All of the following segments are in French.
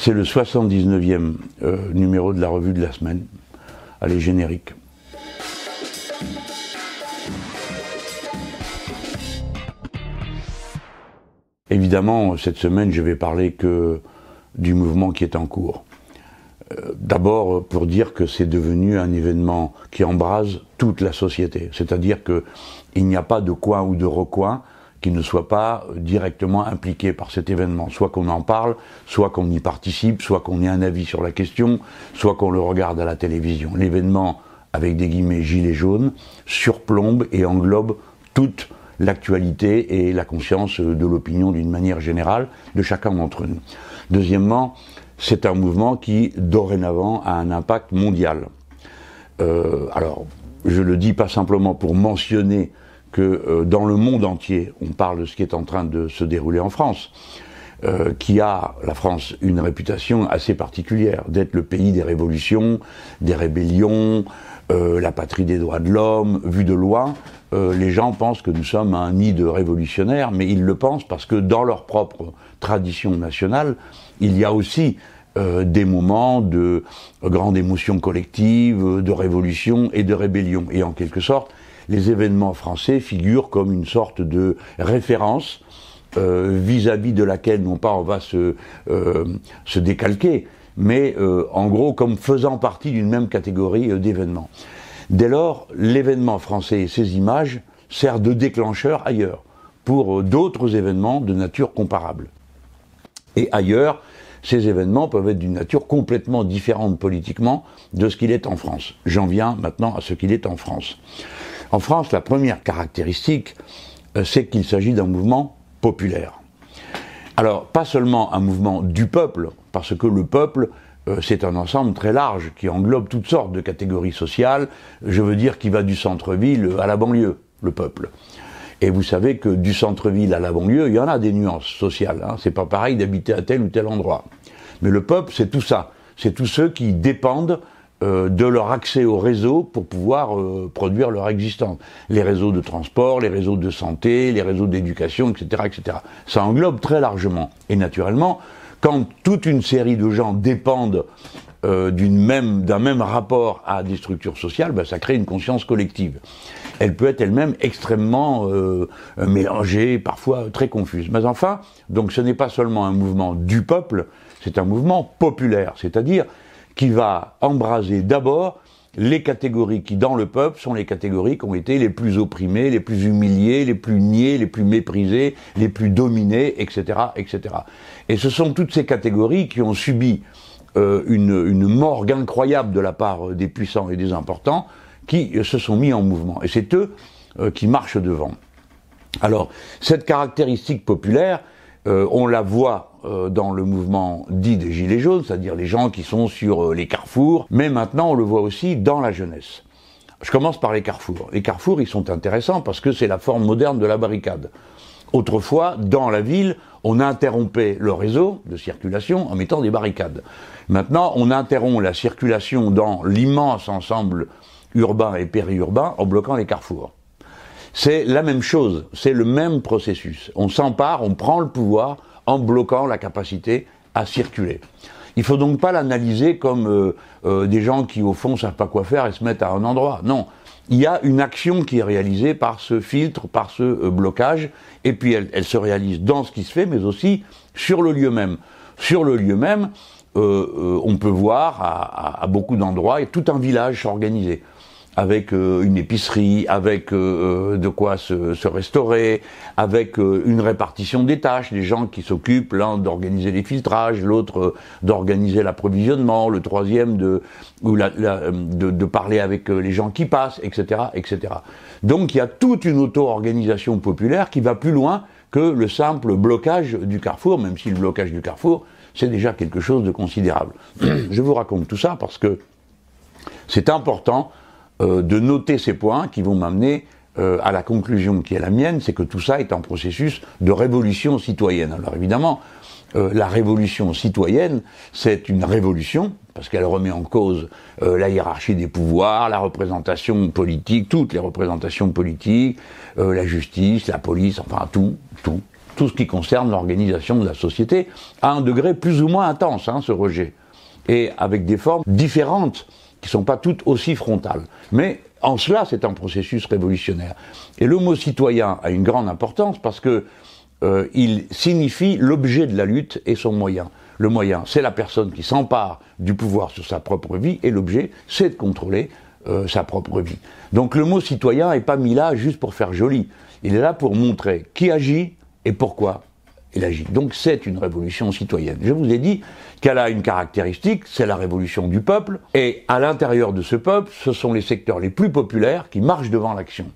C'est le 79e numéro de la revue de la semaine. Allez, générique. Évidemment, cette semaine, je vais parler que du mouvement qui est en cours. D'abord, pour dire que c'est devenu un événement qui embrase toute la société. C'est-à-dire qu'il n'y a pas de coin ou de recoin qui ne soit pas directement impliqué par cet événement. Soit qu'on en parle, soit qu'on y participe, soit qu'on ait un avis sur la question, soit qu'on le regarde à la télévision. L'événement, avec des guillemets gilets jaunes, surplombe et englobe toute l'actualité et la conscience de l'opinion d'une manière générale de chacun d'entre nous. Deuxièmement, c'est un mouvement qui, dorénavant, a un impact mondial. Alors, je le dis pas simplement pour mentionner que dans le monde entier, on parle de ce qui est en train de se dérouler en France, qui a, la France, une réputation assez particulière, d'être le pays des révolutions, des rébellions, la patrie des droits de l'homme. Vu de loin, les gens pensent que nous sommes un nid de révolutionnaires, mais ils le pensent parce que dans leur propre tradition nationale, il y a aussi des moments de grande émotion collective, de révolution et de rébellion. Et en quelque sorte, les événements français figurent comme une sorte de référence vis-à-vis de laquelle, non pas on va se décalquer, mais en gros comme faisant partie d'une même catégorie d'événements. Dès lors, l'événement français et ses images servent de déclencheur ailleurs, pour d'autres événements de nature comparable. Et ailleurs, ces événements peuvent être d'une nature complètement différente politiquement de ce qu'il est en France. J'en viens maintenant à ce qu'il est en France. En France, la première caractéristique, c'est qu'il s'agit d'un mouvement populaire. Alors, pas seulement un mouvement du peuple, parce que le peuple, c'est un ensemble très large qui englobe toutes sortes de catégories sociales, je veux dire qui va du centre-ville à la banlieue, le peuple. Et vous savez que du centre-ville à la banlieue, il y en a des nuances sociales, hein. C'est pas pareil d'habiter à tel ou tel endroit. Mais le peuple, c'est tout ça. C'est tous ceux qui dépendent de leur accès au réseau pour pouvoir produire leur existence. Les réseaux de transport, les réseaux de santé, les réseaux d'éducation, etc., etc. Ça englobe très largement. Et naturellement, quand toute une série de gens dépendent d'un même rapport à des structures sociales, ben, ça crée une conscience collective. Elle peut être elle-même extrêmement mélangée, parfois très confuse. Mais enfin, donc ce n'est pas seulement un mouvement du peuple, c'est un mouvement populaire, c'est-à-dire qui va embraser d'abord les catégories qui, dans le peuple, sont les catégories qui ont été les plus opprimées, les plus humiliées, les plus niées, les plus méprisées, les plus dominées, etc., etc. Et ce sont toutes ces catégories qui ont subi une morgue incroyable de la part des puissants et des importants, qui se sont mis en mouvement. Et c'est eux qui marchent devant. Alors, cette caractéristique populaire, on la voit dans le mouvement dit des Gilets jaunes, c'est-à-dire les gens qui sont sur les carrefours, mais maintenant on le voit aussi dans la jeunesse. Je commence par les carrefours. Les carrefours, ils sont intéressants parce que c'est la forme moderne de la barricade. Autrefois, dans la ville, on interrompait le réseau de circulation en mettant des barricades. Maintenant, on interrompt la circulation dans l'immense ensemble urbain et périurbain en bloquant les carrefours. C'est la même chose, c'est le même processus. On s'empare, on prend le pouvoir en bloquant la capacité à circuler. Il faut donc pas l'analyser comme des gens qui au fond savent pas quoi faire et se mettent à un endroit. Non, il y a une action qui est réalisée par ce filtre, par ce blocage, et puis elle se réalise dans ce qui se fait, mais aussi sur le lieu même. Sur le lieu même, on peut voir à beaucoup d'endroits, et tout un village s'organiser, avec une épicerie, avec de quoi se restaurer, avec une répartition des tâches, des gens qui s'occupent, l'un d'organiser les filtrages, l'autre d'organiser l'approvisionnement, le troisième de parler avec les gens qui passent, etc., etc. Donc il y a toute une auto-organisation populaire qui va plus loin que le simple blocage du carrefour, même si le blocage du carrefour, c'est déjà quelque chose de considérable. Je vous raconte tout ça parce que c'est important de noter ces points qui vont m'amener à la conclusion qui est la mienne, c'est que tout ça est un processus de révolution citoyenne. Alors évidemment, la révolution citoyenne, c'est une révolution, parce qu'elle remet en cause la hiérarchie des pouvoirs, la représentation politique, toutes les représentations politiques, la justice, la police, enfin tout. tout ce qui concerne l'organisation de la société, à un degré plus ou moins intense, ce rejet, et avec des formes différentes, qui ne sont pas toutes aussi frontales. Mais en cela, c'est un processus révolutionnaire. Et le mot citoyen a une grande importance parce que il signifie l'objet de la lutte et son moyen. Le moyen, c'est la personne qui s'empare du pouvoir sur sa propre vie, et l'objet, c'est de contrôler sa propre vie. Donc le mot citoyen n'est pas mis là juste pour faire joli. Il est là pour montrer qui agit et pourquoi il agit. Donc c'est une révolution citoyenne. Je vous ai dit qu'elle a une caractéristique, c'est la révolution du peuple, et à l'intérieur de ce peuple, ce sont les secteurs les plus populaires qui marchent devant l'action.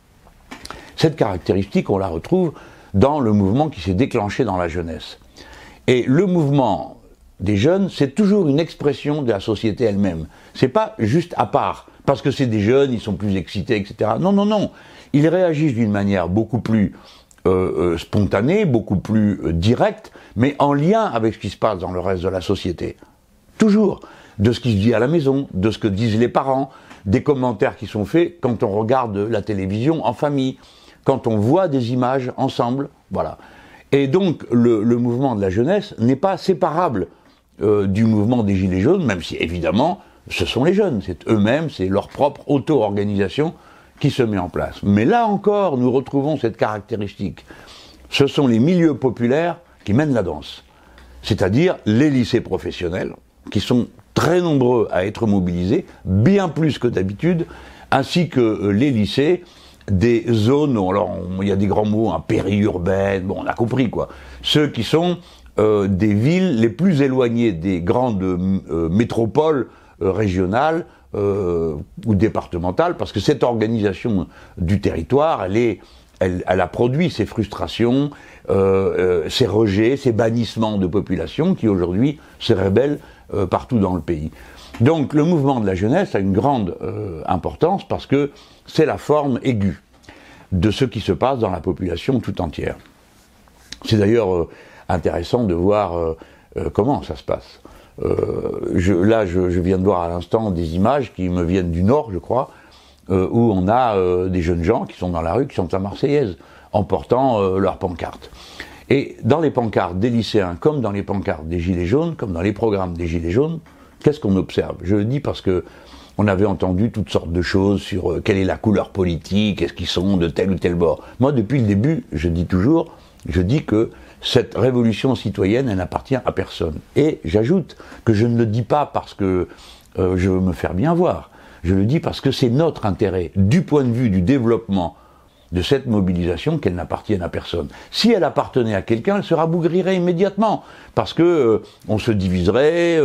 Cette caractéristique, on la retrouve dans le mouvement qui s'est déclenché dans la jeunesse. Et le mouvement des jeunes, c'est toujours une expression de la société elle-même. C'est pas juste à part, parce que c'est des jeunes, ils sont plus excités, etc. Non, non, non. Ils réagissent d'une manière beaucoup plus spontanée, beaucoup plus directe, mais en lien avec ce qui se passe dans le reste de la société. Toujours. De ce qui se dit à la maison, de ce que disent les parents, des commentaires qui sont faits quand on regarde la télévision en famille, quand on voit des images ensemble, voilà. Et donc, le mouvement de la jeunesse n'est pas séparable du mouvement des Gilets jaunes, même si, évidemment, ce sont les jeunes, c'est eux-mêmes, c'est leur propre auto-organisation qui se met en place. Mais là encore, nous retrouvons cette caractéristique. Ce sont les milieux populaires qui mènent la danse, c'est-à-dire les lycées professionnels, qui sont très nombreux à être mobilisés, bien plus que d'habitude, ainsi que les lycées des zones, alors il y a des grands mots, périurbaines, bon on a compris quoi, ceux qui sont des villes les plus éloignées des grandes métropoles régionales ou départementales, parce que cette organisation du territoire, elle a produit ces frustrations, ces rejets, ces bannissements de population qui aujourd'hui se rebellent partout dans le pays. Donc le mouvement de la jeunesse a une grande importance parce que c'est la forme aiguë de ce qui se passe dans la population tout entière. C'est d'ailleurs intéressant de voir comment ça se passe. Je viens de voir à l'instant des images qui me viennent du Nord, je crois, où on a des jeunes gens qui sont dans la rue, qui sont à Marseillaise, en portant leurs pancartes. Et dans les pancartes des lycéens, comme dans les pancartes des Gilets jaunes, comme dans les programmes des Gilets jaunes, qu'est-ce qu'on observe? Je le dis parce que on avait entendu toutes sortes de choses sur quelle est la couleur politique, est-ce qu'ils sont de tel ou tel bord. Moi, depuis le début, je dis que cette révolution citoyenne, elle n'appartient à personne. Et j'ajoute que je ne le dis pas parce que je veux me faire bien voir. Je le dis parce que c'est notre intérêt, du point de vue du développement de cette mobilisation, qu'elle n'appartienne à personne. Si elle appartenait à quelqu'un, elle se rabougrierait immédiatement, parce que on se diviserait,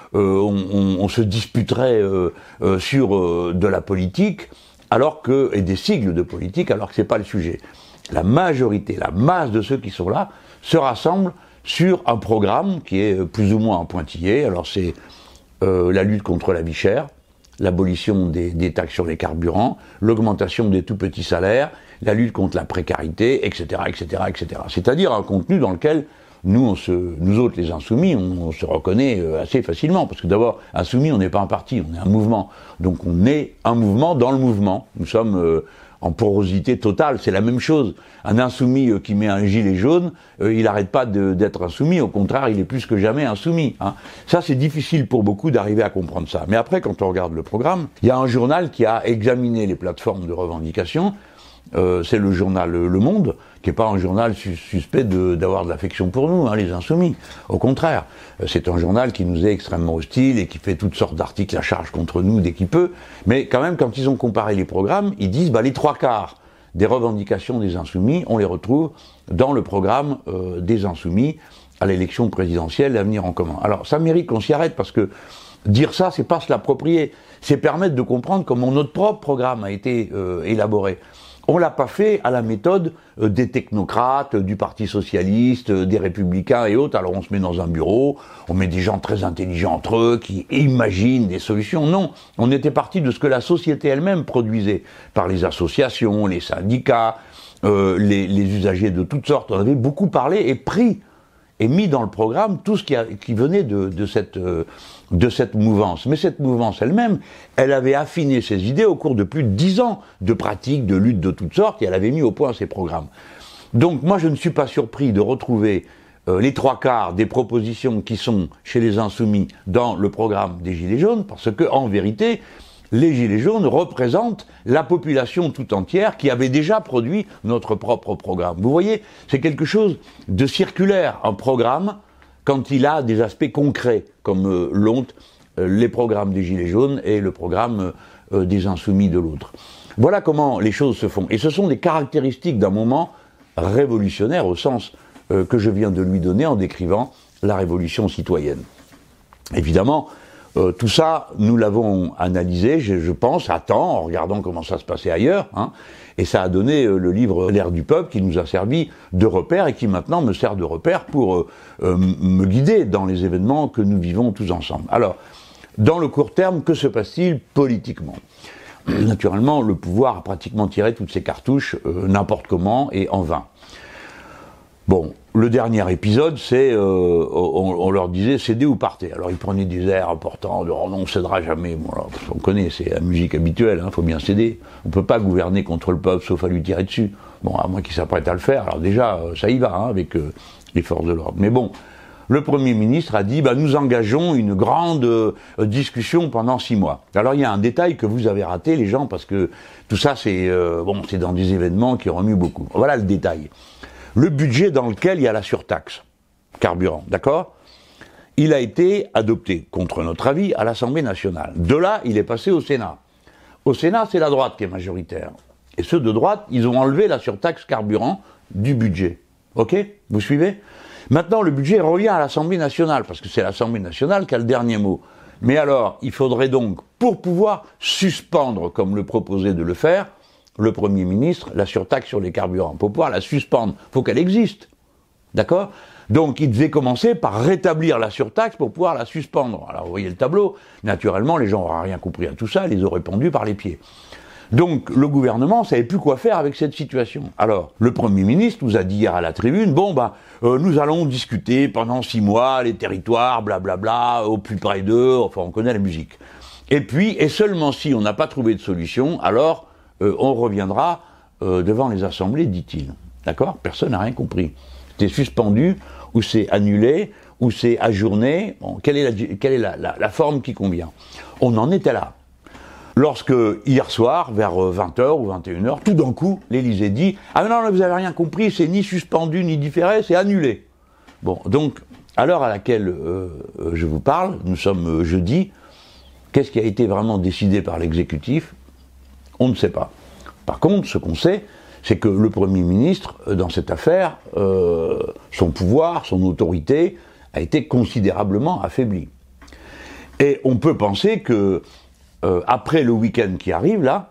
on se disputerait sur de la politique, et des sigles de politique, alors que c'est pas le sujet. La majorité, la masse de ceux qui sont là, se rassemblent sur un programme qui est plus ou moins en pointillé. Alors c'est la lutte contre la vie chère, l'abolition des taxes sur les carburants, l'augmentation des tout petits salaires, la lutte contre la précarité, etc., etc., etc. C'est-à-dire un contenu dans lequel nous autres les insoumis, on se reconnaît assez facilement, parce que d'abord, insoumis, on n'est pas un parti, on est un mouvement. Donc on est un mouvement dans le mouvement. Nous sommes en porosité totale, c'est la même chose. Un insoumis qui met un gilet jaune, il n'arrête pas d'être insoumis, au contraire, il est plus que jamais insoumis. Ça, c'est difficile pour beaucoup d'arriver à comprendre ça. Mais après, quand on regarde le programme, il y a un journal qui a examiné les plateformes de revendication, c'est le journal Le Monde, qui n'est pas un journal suspect d'avoir de l'affection pour nous, les insoumis. Au contraire, c'est un journal qui nous est extrêmement hostile et qui fait toutes sortes d'articles à charge contre nous dès qu'il peut. Mais quand même, quand ils ont comparé les programmes, ils disent les 3/4 des revendications des insoumis, on les retrouve dans le programme des insoumis à l'élection présidentielle, l'avenir en commun. Alors ça mérite qu'on s'y arrête, parce que dire ça, c'est pas se l'approprier, c'est permettre de comprendre comment notre propre programme a été élaboré. On l'a pas fait à la méthode des technocrates, du Parti socialiste, des républicains et autres. Alors on se met dans un bureau, on met des gens très intelligents entre eux, qui imaginent des solutions. Non, on était parti de ce que la société elle-même produisait, par les associations, les syndicats, les usagers de toutes sortes. On avait beaucoup parlé et pris et mis dans le programme tout ce qui venait de cette mouvance. Mais cette mouvance elle-même, elle avait affiné ses idées au cours de plus de 10 ans de pratiques, de luttes de toutes sortes, et elle avait mis au point ses programmes. Donc moi je ne suis pas surpris de retrouver les 3/4 des propositions qui sont chez les Insoumis dans le programme des Gilets jaunes, parce que en vérité, les Gilets jaunes représentent la population tout entière qui avait déjà produit notre propre programme. Vous voyez, c'est quelque chose de circulaire, un programme, quand il a des aspects concrets, comme l'ont les programmes des Gilets jaunes et le programme des Insoumis de l'autre. Voilà comment les choses se font. Et ce sont des caractéristiques d'un moment révolutionnaire au sens que je viens de lui donner en décrivant la révolution citoyenne. Évidemment, tout ça, nous l'avons analysé, je pense, à temps, en regardant comment ça se passait ailleurs, hein, et ça a donné le livre L'ère du peuple qui nous a servi de repère et qui maintenant me sert de repère pour me guider dans les événements que nous vivons tous ensemble. Alors, dans le court terme, que se passe-t-il politiquement ? Naturellement, le pouvoir a pratiquement tiré toutes ses cartouches n'importe comment et en vain. Bon, le dernier épisode, c'est, on leur disait cédez ou partez. Alors ils prenaient des airs importants, de oh non, on cédera jamais. Bon, alors, on connaît, c'est la musique habituelle, faut bien céder. On peut pas gouverner contre le peuple sauf à lui tirer dessus. Bon, à moins qu'il s'apprête à le faire. Alors déjà, ça y va avec les forces de l'ordre. Mais bon, le Premier ministre a dit nous engageons une grande discussion pendant 6 mois. Alors il y a un détail que vous avez raté, les gens, parce que tout ça, c'est c'est dans des événements qui remuent beaucoup. Voilà le détail. Le budget dans lequel il y a la surtaxe carburant, d'accord ? Il a été adopté, contre notre avis, à l'Assemblée nationale. De là, il est passé au Sénat. Au Sénat, c'est la droite qui est majoritaire. Et ceux de droite, ils ont enlevé la surtaxe carburant du budget. Ok ? Vous suivez ? Maintenant, le budget revient à l'Assemblée nationale, parce que c'est l'Assemblée nationale qui a le dernier mot. Mais alors, il faudrait donc, pour pouvoir suspendre, comme le proposait de le faire, le Premier ministre, la surtaxe sur les carburants. Pour pouvoir la suspendre, il faut qu'elle existe. D'accord ? Donc, il devait commencer par rétablir la surtaxe pour pouvoir la suspendre. Alors, vous voyez le tableau. Naturellement, les gens n'auraient rien compris à tout ça, ils les auraient pendus par les pieds. Donc, le gouvernement ne savait plus quoi faire avec cette situation. Alors, le Premier ministre nous a dit hier à la tribune, nous allons discuter pendant 6 mois, les territoires, blablabla, au plus près d'eux, enfin, on connaît la musique. Et puis, et seulement si on n'a pas trouvé de solution, alors, on reviendra devant les assemblées, dit-il. D'accord ? Personne n'a rien compris. C'est suspendu, ou c'est annulé, ou c'est ajourné. Bon, quelle est la forme qui convient ? On en était là. Lorsque, hier soir, vers 20h ou 21h, tout d'un coup, l'Élysée dit « Ah non, vous n'avez rien compris, c'est ni suspendu, ni différé, c'est annulé. » Bon, donc, à l'heure à laquelle je vous parle, nous sommes jeudi, qu'est-ce qui a été vraiment décidé par l'exécutif ? On ne sait pas. Par contre, ce qu'on sait, c'est que le Premier ministre, dans cette affaire, son pouvoir, son autorité, a été considérablement affaibli. Et on peut penser que, après le week-end qui arrive, là,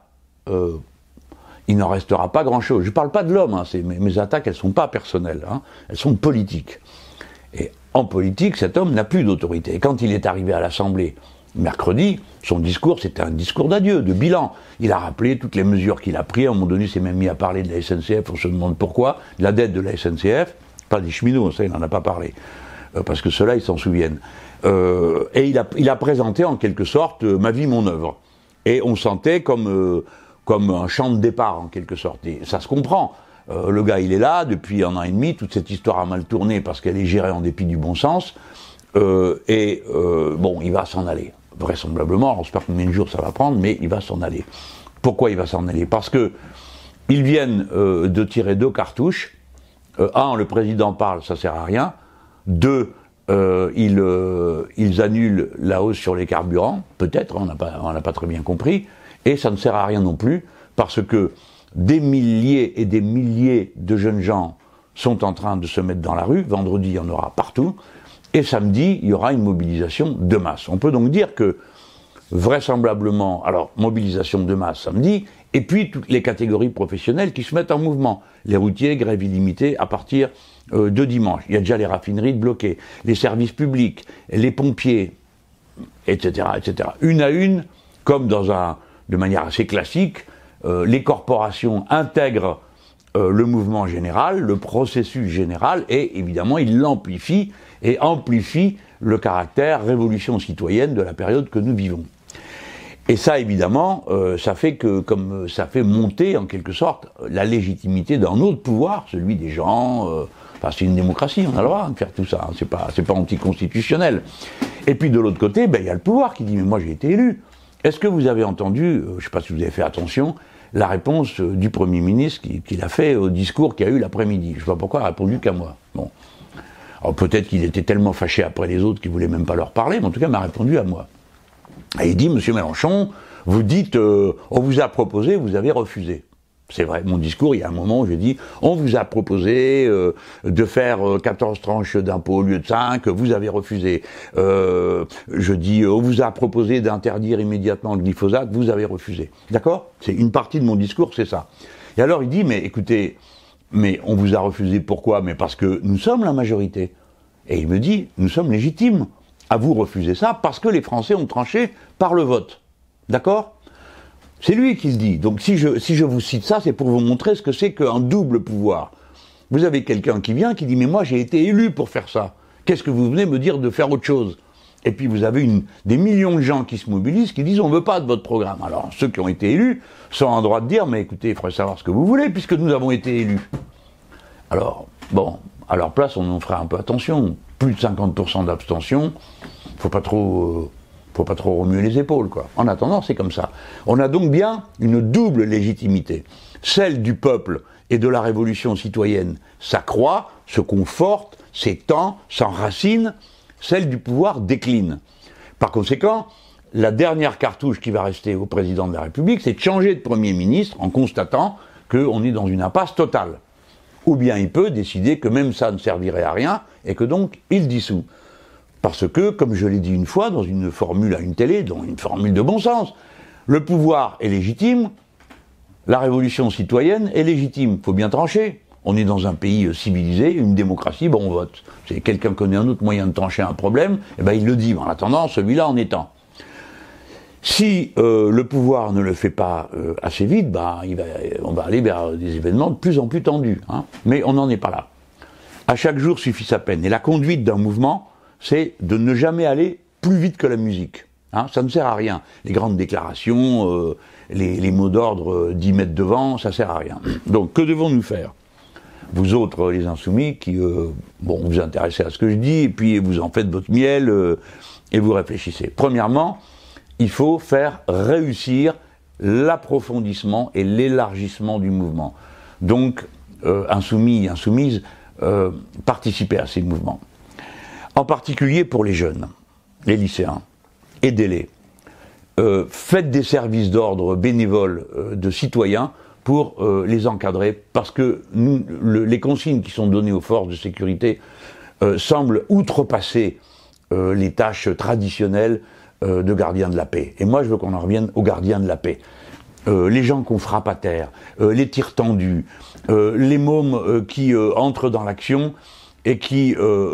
il n'en restera pas grand-chose. Je ne parle pas de l'homme, mes attaques, elles ne sont pas personnelles, elles sont politiques. Et en politique, cet homme n'a plus d'autorité. Et quand il est arrivé à l'Assemblée, mercredi, son discours, c'était un discours d'adieu, de bilan. Il a rappelé toutes les mesures qu'il a prises. À un moment donné, il s'est même mis à parler de la SNCF. On se demande pourquoi. De la dette de la SNCF, pas des cheminots, ça, il n'en a pas parlé. Parce que ceux-là, ils s'en souviennent. Et il a présenté, en quelque sorte, ma vie, mon œuvre. Et on sentait comme un champ de départ, en quelque sorte. Et ça se comprend. Le gars, il est là, depuis 1 an et demi. Toute cette histoire a mal tourné parce qu'elle est gérée en dépit du bon sens. Il va s'en aller. Vraisemblablement, on espère combien de jours ça va prendre, mais il va s'en aller. Pourquoi il va s'en aller ? Parce que ils viennent de tirer 2 cartouches. 1, le président parle, ça sert à rien. 2, ils annulent la hausse sur les carburants, peut-être, on n'a pas très bien compris. Et ça ne sert à rien non plus, parce que des milliers et des milliers de jeunes gens sont en train de se mettre dans la rue. Vendredi, il y en aura partout. Et samedi, il y aura une mobilisation de masse. On peut donc dire que, vraisemblablement, alors, mobilisation de masse samedi, et puis toutes les catégories professionnelles qui se mettent en mouvement. Les routiers, grève illimitée à partir de dimanche. Il y a déjà les raffineries bloquées, les services publics, les pompiers, etc., etc. Une à une, comme de manière assez classique, les corporations intègrent le mouvement général, le processus général, et évidemment, ils l'amplifient et amplifie le caractère révolution citoyenne de la période que nous vivons. Et ça, évidemment, ça fait monter, en quelque sorte, la légitimité d'un autre pouvoir, celui des gens. Enfin, c'est une démocratie, on a le droit de faire tout ça. C'est pas anticonstitutionnel. Et puis, de l'autre côté, il y a le pouvoir qui dit, mais moi, j'ai été élu. Est-ce que vous avez entendu, je ne sais pas si vous avez fait attention, la réponse du Premier ministre qu'il a fait au discours qu'il y a eu l'après-midi? Je ne sais pas pourquoi il a répondu qu'à moi. Bon. Alors, peut-être qu'il était tellement fâché après les autres qu'il ne voulait même pas leur parler, mais en tout cas, il m'a répondu à moi. Et il dit, Monsieur Mélenchon, vous dites, on vous a proposé, vous avez refusé. C'est vrai, mon discours, il y a un moment où je dis, on vous a proposé de faire 14 tranches d'impôts au lieu de 5, vous avez refusé. Je dis, on vous a proposé d'interdire immédiatement le glyphosate, vous avez refusé. D'accord? C'est une partie de mon discours, c'est ça. Et alors il dit, mais écoutez, mais on vous a refusé pourquoi? Mais parce que nous sommes la majorité. Et il me dit, nous sommes légitimes à vous refuser ça parce que les Français ont tranché par le vote. D'accord? C'est lui qui le dit. Donc si je vous cite ça, c'est pour vous montrer ce que c'est qu'un double pouvoir. Vous avez quelqu'un qui vient, qui dit « Mais moi j'ai été élu pour faire ça. Qu'est-ce que vous venez me dire de faire autre chose ?» Et puis vous avez des millions de gens qui se mobilisent, qui disent « On ne veut pas de votre programme. » Alors ceux qui ont été élus sont en droit de dire « Mais écoutez, il faudrait savoir ce que vous voulez puisque nous avons été élus. » Alors, bon, à leur place, on en ferait un peu attention. Plus de 50% d'abstention, faut pas trop remuer les épaules, quoi. En attendant, c'est comme ça. On a donc bien une double légitimité. Celle du peuple et de la révolution citoyenne s'accroît, se conforte, s'étend, s'enracine. Celle du pouvoir décline. Par conséquent, la dernière cartouche qui va rester au président de la République, c'est de changer de Premier ministre en constatant qu'on est dans une impasse totale. Ou bien il peut décider que même ça ne servirait à rien et que donc il dissout. Parce que, comme je l'ai dit une fois dans une formule à une télé, dans une formule de bon sens, le pouvoir est légitime, la révolution citoyenne est légitime. Il faut bien trancher. On est dans un pays civilisé, une démocratie, bon on vote. Si quelqu'un connaît un autre moyen de trancher un problème, eh ben il le dit. En attendant, celui-là en étant. Si le pouvoir ne le fait pas assez vite, on va aller vers des événements de plus en plus tendus. Hein. Mais on n'en est pas là. À chaque jour suffit sa peine. Et la conduite d'un mouvement, c'est de ne jamais aller plus vite que la musique. Hein, ça ne sert à rien. Les grandes déclarations, les mots d'ordre 10 mètres devant, ça sert à rien. Donc, que devons-nous faire? Vous autres, les insoumis, qui vous intéressez à ce que je dis, et puis vous en faites votre miel, et vous réfléchissez. Premièrement, il faut faire réussir l'approfondissement et l'élargissement du mouvement. Donc, insoumis, insoumises, participez à ces mouvements. En particulier pour les jeunes, les lycéens, aidez-les. Faites des services d'ordre bénévoles de citoyens pour les encadrer, parce que les consignes qui sont données aux forces de sécurité semblent outrepasser les tâches traditionnelles de gardiens de la paix. Et moi, je veux qu'on en revienne aux gardiens de la paix. Les gens qu'on frappe à terre, les tirs tendus, les mômes qui entrent dans l'action et qui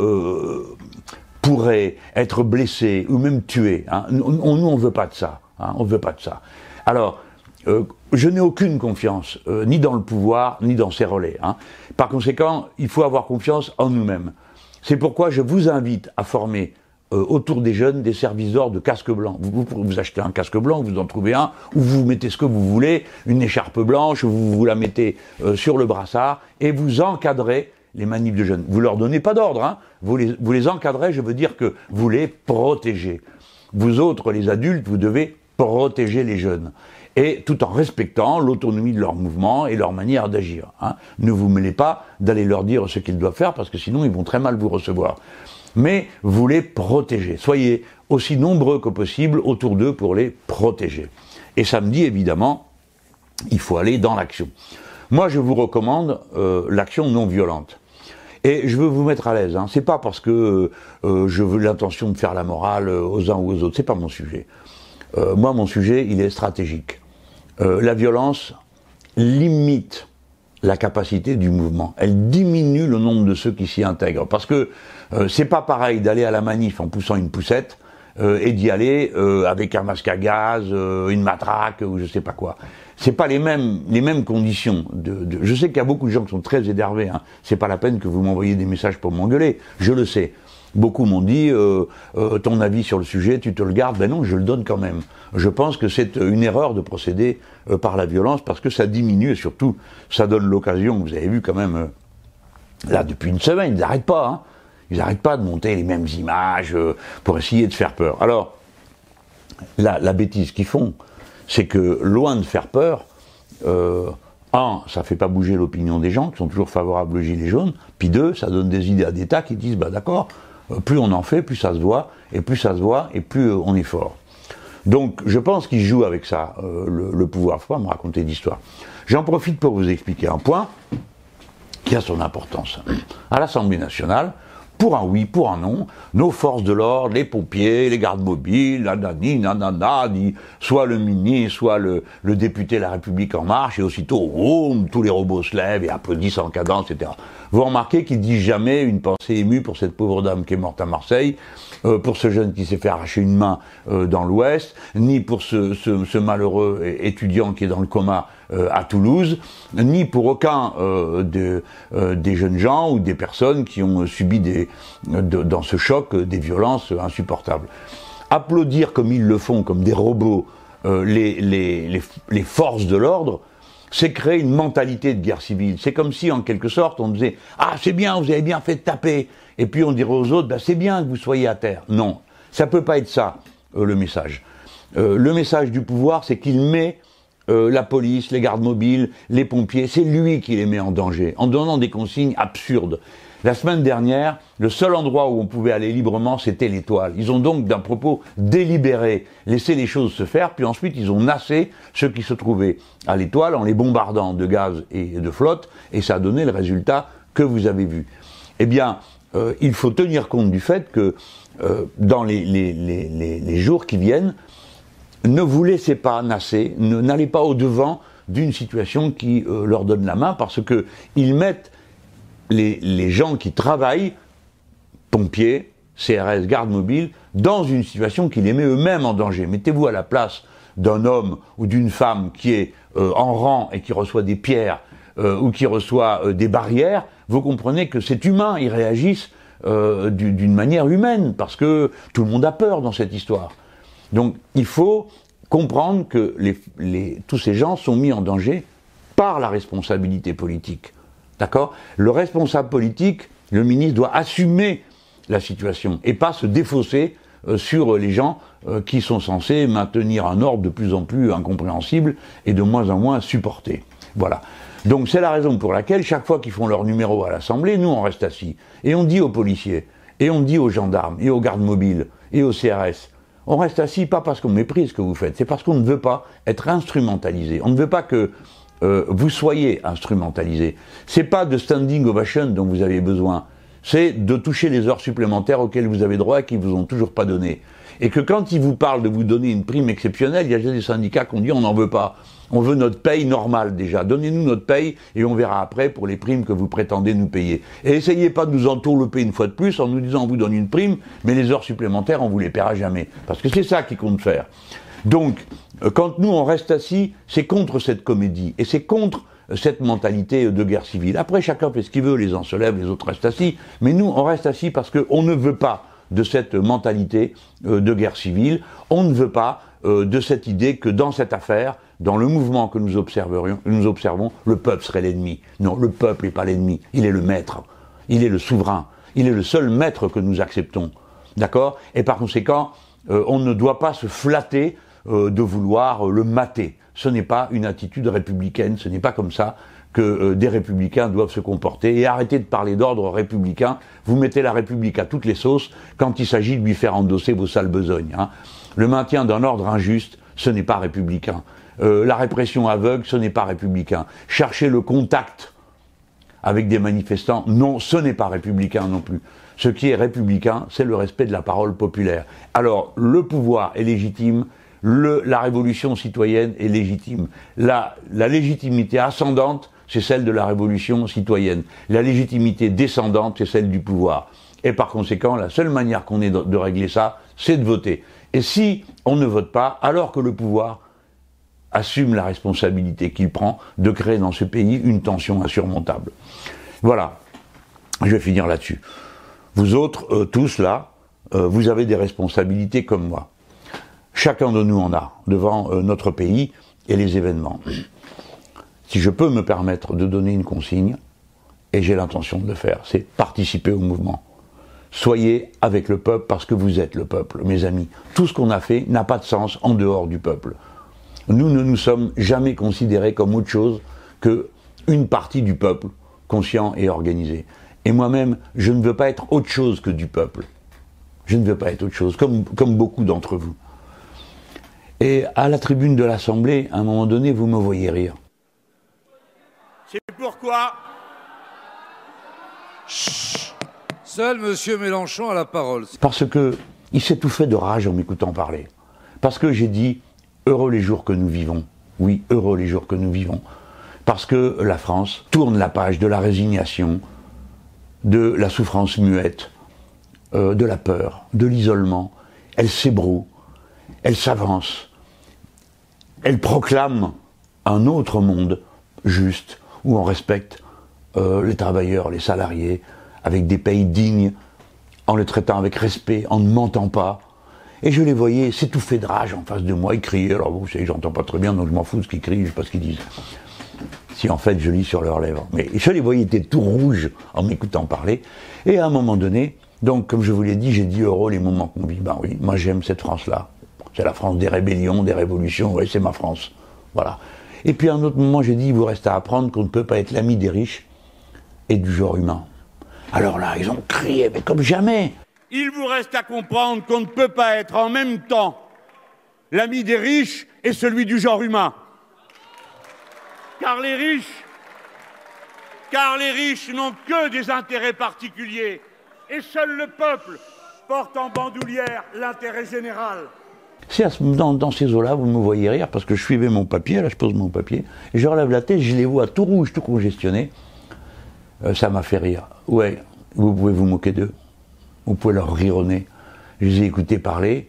pourraient être blessés ou même tués. Hein. Nous, on ne veut pas de ça. Hein, on ne veut pas de ça. Alors, je n'ai aucune confiance, ni dans le pouvoir, ni dans ses relais. Hein. Par conséquent, il faut avoir confiance en nous-mêmes. C'est pourquoi je vous invite à former autour des jeunes des services d'ordre de casque blanc. Vous achetez un casque blanc, vous en trouvez un, ou vous mettez ce que vous voulez, une écharpe blanche, vous la mettez sur le brassard, et vous encadrez les manifs de jeunes. Vous leur donnez pas d'ordre, hein. Vous les encadrez, je veux dire que vous les protégez. Vous autres, les adultes, vous devez protéger les jeunes. Et tout en respectant l'autonomie de leur mouvement et leur manière d'agir. Hein. Ne vous mêlez pas d'aller leur dire ce qu'ils doivent faire, parce que sinon ils vont très mal vous recevoir. Mais vous les protégez. Soyez aussi nombreux que possible autour d'eux pour les protéger. Et samedi, évidemment, il faut aller dans l'action. Moi, je vous recommande l'action non violente. Et je veux vous mettre à l'aise. Hein. C'est pas parce que je veux l'intention de faire la morale aux uns ou aux autres. C'est pas mon sujet. Moi, mon sujet, il est stratégique. La violence limite la capacité du mouvement. Elle diminue le nombre de ceux qui s'y intègrent. Parce que c'est pas pareil d'aller à la manif en poussant une poussette et d'y aller avec un masque à gaz, une matraque ou je sais pas quoi. C'est pas les mêmes conditions. Je sais qu'il y a beaucoup de gens qui sont très énervés. Hein. C'est pas la peine que vous m'envoyiez des messages pour m'engueuler. Je le sais. Beaucoup m'ont dit, ton avis sur le sujet, tu te le gardes. Ben non, je le donne quand même. Je pense que c'est une erreur de procéder par la violence, parce que ça diminue, et surtout, ça donne l'occasion, vous avez vu quand même, là, depuis une semaine, ils n'arrêtent pas, hein. Ils n'arrêtent pas de monter les mêmes images pour essayer de faire peur. Alors, la bêtise qu'ils font, c'est que, loin de faire peur, ça ne fait pas bouger l'opinion des gens, qui sont toujours favorables aux gilets jaunes, puis deux, ça donne des idées à d'État qui disent, bah d'accord, plus on en fait, plus ça se voit, et plus ça se voit, et plus on est fort. Donc, je pense qu'ils jouent avec ça, le pouvoir. Il ne faut pas me raconter d'histoire. J'en profite pour vous expliquer un point qui a son importance. À l'Assemblée nationale, pour un oui, pour un non, nos forces de l'ordre, les pompiers, les gardes mobiles, soit le ministre, soit le député La République En Marche, et aussitôt, tous les robots se lèvent et applaudissent en cadence, etc. Vous remarquez qu'ils disent jamais une pensée émue pour cette pauvre dame qui est morte à Marseille, pour ce jeune qui s'est fait arracher une main dans l'Ouest, ni pour ce malheureux étudiant qui est dans le coma à Toulouse, ni pour aucun des jeunes gens ou des personnes qui ont subi dans ce choc des violences insupportables. Applaudir comme ils le font, comme des robots, les forces de l'ordre, c'est créer une mentalité de guerre civile. C'est comme si, en quelque sorte, on disait « Ah, c'est bien, vous avez bien fait de taper !» Et puis on dirait aux autres bah, « C'est bien que vous soyez à terre !» Non, ça peut pas être ça, le message. Le message du pouvoir, c'est qu'il met la police, les gardes mobiles, les pompiers, c'est lui qui les met en danger, en donnant des consignes absurdes. La semaine dernière, le seul endroit où on pouvait aller librement, c'était l'Étoile. Ils ont donc, d'un propos délibéré, laissé les choses se faire, puis ensuite ils ont nassé ceux qui se trouvaient à l'Étoile en les bombardant de gaz et de flotte, et ça a donné le résultat que vous avez vu. Eh bien, il faut tenir compte du fait que dans les jours qui viennent, ne vous laissez pas nasser, n'allez pas au-devant d'une situation qui leur donne la main, parce que ils mettent les gens qui travaillent, pompiers, CRS, gardes mobiles, dans une situation qui les met eux-mêmes en danger. Mettez-vous à la place d'un homme ou d'une femme qui est en rang et qui reçoit des pierres ou qui reçoit des barrières, vous comprenez que c'est humain, ils réagissent d'une manière humaine, parce que tout le monde a peur dans cette histoire. Donc il faut comprendre que tous ces gens sont mis en danger par la responsabilité politique. D'accord ? Le responsable politique, le ministre, doit assumer la situation et pas se défausser sur les gens qui sont censés maintenir un ordre de plus en plus incompréhensible et de moins en moins supporté. Voilà. Donc c'est la raison pour laquelle, chaque fois qu'ils font leur numéro à l'Assemblée, nous on reste assis. Et on dit aux policiers, et on dit aux gendarmes, et aux gardes mobiles, et aux CRS, on reste assis pas parce qu'on méprise ce que vous faites, c'est parce qu'on ne veut pas être instrumentalisé. On ne veut pas que vous soyez instrumentalisé. C'est pas de standing ovation dont vous avez besoin, c'est de toucher les heures supplémentaires auxquelles vous avez droit et qui vous ont toujours pas donné. Et que quand ils vous parlent de vous donner une prime exceptionnelle, il y a des syndicats qui ont dit on n'en veut pas. On veut notre paye normale déjà. Donnez-nous notre paye et on verra après pour les primes que vous prétendez nous payer. Et essayez pas de nous entourlouper une fois de plus en nous disant on vous donne une prime, mais les heures supplémentaires on vous les paiera jamais. Parce que c'est ça qui compte faire. Donc, quand nous on reste assis, c'est contre cette comédie et c'est contre cette mentalité de guerre civile. Après, chacun fait ce qu'il veut, les uns se lèvent, les autres restent assis, mais nous on reste assis parce qu'on ne veut pas de cette mentalité de guerre civile, on ne veut pas de cette idée que dans cette affaire, dans le mouvement que nous observons, le peuple serait l'ennemi. Non, le peuple n'est pas l'ennemi, il est le maître, il est le souverain, il est le seul maître que nous acceptons. D'accord ? Et par conséquent, on ne doit pas se flatter de vouloir le mater. Ce n'est pas une attitude républicaine, ce n'est pas comme ça que des républicains doivent se comporter. Et arrêtez de parler d'ordre républicain, vous mettez la République à toutes les sauces quand il s'agit de lui faire endosser vos sales besognes. Hein. Le maintien d'un ordre injuste, ce n'est pas républicain. La répression aveugle, ce n'est pas républicain. Chercher le contact avec des manifestants, non, ce n'est pas républicain non plus. Ce qui est républicain, c'est le respect de la parole populaire. Alors, le pouvoir est légitime, la révolution citoyenne est légitime. La légitimité ascendante, c'est celle de la révolution citoyenne. La légitimité descendante, c'est celle du pouvoir. Et par conséquent, la seule manière qu'on ait de régler ça, c'est de voter. Et si on ne vote pas, alors que le pouvoir assume la responsabilité qu'il prend de créer dans ce pays une tension insurmontable. Voilà, je vais finir là-dessus. Vous autres, tous là, vous avez des responsabilités comme moi. Chacun de nous en a, devant notre pays et les événements. Si je peux me permettre de donner une consigne, et j'ai l'intention de le faire, c'est participer au mouvement. Soyez avec le peuple parce que vous êtes le peuple, mes amis. Tout ce qu'on a fait n'a pas de sens en dehors du peuple. Nous ne nous sommes jamais considérés comme autre chose qu'une partie du peuple, conscient et organisé. Et moi-même, je ne veux pas être autre chose que du peuple. Je ne veux pas être autre chose, comme beaucoup d'entre vous. Et à la tribune de l'Assemblée, à un moment donné, vous me voyez rire. C'est pourquoi... Seul M. Mélenchon a la parole. Parce qu'il s'est tout fait de rage en m'écoutant parler. Parce que j'ai dit « heureux les jours que nous vivons ». Oui, heureux les jours que nous vivons. Parce que la France tourne la page de la résignation, de la souffrance muette, de la peur, de l'isolement. Elle s'ébroue, elle s'avance, elle proclame un autre monde juste, où on respecte les travailleurs, les salariés, avec des pays dignes, en les traitant avec respect, en ne mentant pas. Et je les voyais s'étouffer de rage en face de moi, ils criaient. Alors vous savez, j'entends pas très bien, donc je m'en fous de ce qu'ils crient, je sais pas ce qu'ils disent. Si en fait je lis sur leurs lèvres. Mais je les voyais, ils étaient tout rouges en m'écoutant parler. Et à un moment donné, donc comme je vous l'ai dit, j'ai dit heureux les moments qu'on vit. Ben oui, moi j'aime cette France-là. C'est la France des rébellions, des révolutions, oui, c'est ma France. Voilà. Et puis à un autre moment, j'ai dit, il vous reste à apprendre qu'on ne peut pas être l'ami des riches et du genre humain. Alors là, ils ont crié, mais comme jamais. Il vous reste à comprendre qu'on ne peut pas être en même temps l'ami des riches et celui du genre humain. Car les riches n'ont que des intérêts particuliers. Et seul le peuple porte en bandoulière l'intérêt général. C'est dans ces eaux-là, vous me voyez rire, parce que je suivais mon papier, là je pose mon papier, et je relève la tête, je les vois tout rouges, tout congestionnés. Ça m'a fait rire. Ouais, vous pouvez vous moquer d'eux. Vous pouvez leur rire au nez. Je les ai écoutés parler.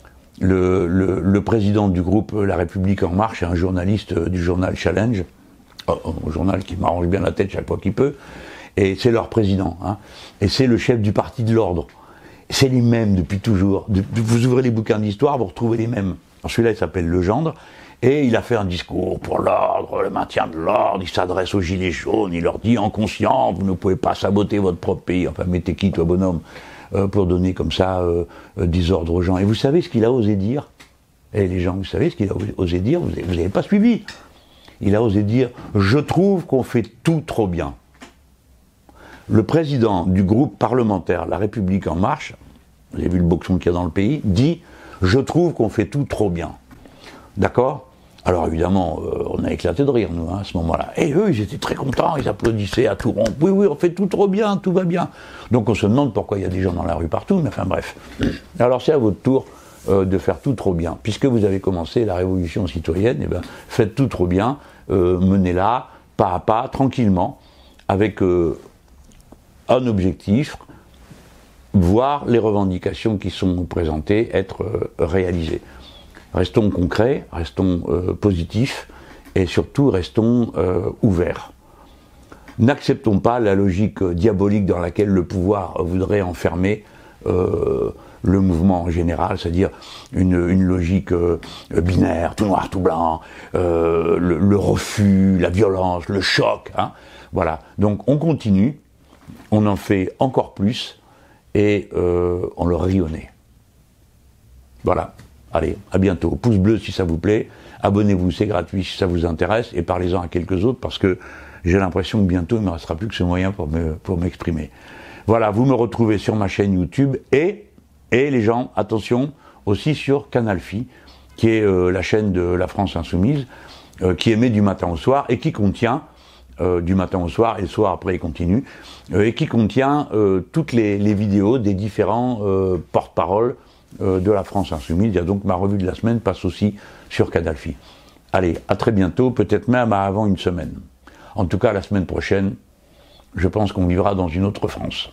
Le président du groupe La République En Marche est un journaliste du journal Challenge, un journal qui m'arrange bien la tête chaque fois qu'il peut, et c'est leur président. Hein. Et c'est le chef du parti de l'ordre. C'est les mêmes depuis toujours. Vous ouvrez les bouquins d'histoire, vous retrouvez les mêmes. Celui-là, il s'appelle Legendre, et il a fait un discours pour l'ordre, le maintien de l'ordre. Il s'adresse aux gilets jaunes, il leur dit en conscience, vous ne pouvez pas saboter votre propre pays. Enfin, mais t'es qui, toi, bonhomme, pour donner comme ça des ordres aux gens. Et vous savez ce qu'il a osé dire? Et les gens, vous savez ce qu'il a osé dire? Vous n'avez pas suivi. Il a osé dire, je trouve qu'on fait tout trop bien. Le président du groupe parlementaire La République En Marche, vous avez vu le boxon qu'il y a dans le pays, dit « Je trouve qu'on fait tout trop bien ». D'accord? Alors évidemment, on a éclaté de rire, nous, hein, à ce moment-là. Et eux, ils étaient très contents, ils applaudissaient à tout rond. « Oui, oui, on fait tout trop bien, tout va bien ». Donc on se demande pourquoi il y a des gens dans la rue partout, mais enfin bref. Alors c'est à votre tour de faire tout trop bien. Puisque vous avez commencé la révolution citoyenne, eh ben, faites tout trop bien, menez-la pas à pas, tranquillement, avec un objectif, voir les revendications qui sont présentées être réalisées. Restons concrets, restons positifs et surtout restons ouverts. N'acceptons pas la logique diabolique dans laquelle le pouvoir voudrait enfermer le mouvement en général, c'est-à-dire une logique binaire, tout noir, tout blanc, le refus, la violence, le choc. Hein. Voilà. Donc on continue, on en fait encore plus et on leur rit au nez. Voilà. Allez, à bientôt. Pouce bleu si ça vous plaît. Abonnez-vous, c'est gratuit si ça vous intéresse. Et parlez-en à quelques autres parce que j'ai l'impression que bientôt il ne me restera plus que ce moyen pour m'exprimer. Voilà, vous me retrouvez sur ma chaîne YouTube et les gens, attention, aussi sur Canal Phi, qui est la chaîne de la France Insoumise, qui émet du matin au soir et qui contient, du matin au soir, et le soir après il continue, et qui contient toutes les vidéos des différents porte-paroles de la France Insoumise. Il y a donc ma revue de la semaine passe aussi sur Canal Phi. Allez, à très bientôt, peut-être même avant une semaine. En tout cas, la semaine prochaine, je pense qu'on vivra dans une autre France.